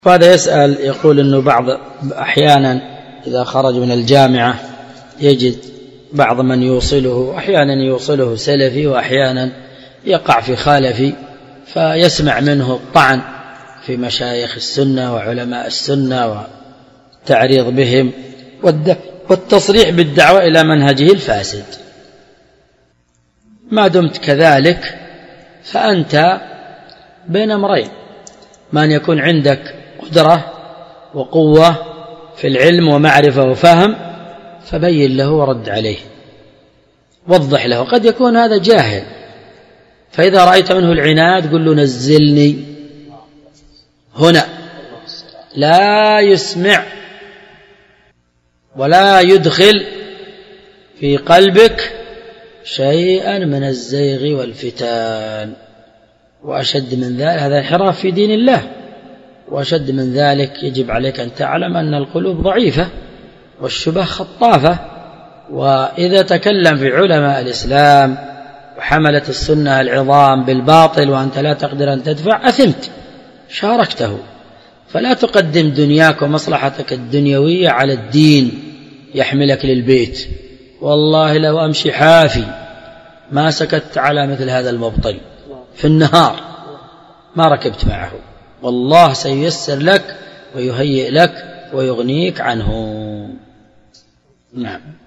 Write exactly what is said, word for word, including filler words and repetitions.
وهذا يسأل يقول أنه بعض أحيانا إذا خرج من الجامعة يجد بعض من يوصله، أحيانا يوصله سلفي وأحيانا يقع في خالفي، فيسمع منه الطعن في مشايخ السنة وعلماء السنة والتعريض بهم والتصريح بالدعوة إلى منهجه الفاسد. ما دمت كذلك فأنت بين أمرين: ما أن يكون عندك قدرة وقوة في العلم ومعرفة وفهم فبين له ورد عليه، وضح له. قد يكون هذا جاهل، فإذا رأيت منه العناد قل له نزلني هنا، لا يسمع ولا يدخل في قلبك شيئا من الزيغ والفتان. وأشد من ذلك هذا انحراف في دين الله، وأشد من ذلك يجب عليك أن تعلم أن القلوب ضعيفة والشبه خطافة، وإذا تكلم في علماء الإسلام وحملة السنة العظام بالباطل وأنت لا تقدر أن تدفع أثمت، شاركته. فلا تقدم دنياك ومصلحتك الدنيوية على الدين يحملك للبيت. والله لو أمشي حافي ما سكت على مثل هذا المبطل في النهار، ما ركبت معه. والله سييسر لك ويهيئ لك ويغنيك عنه. نعم.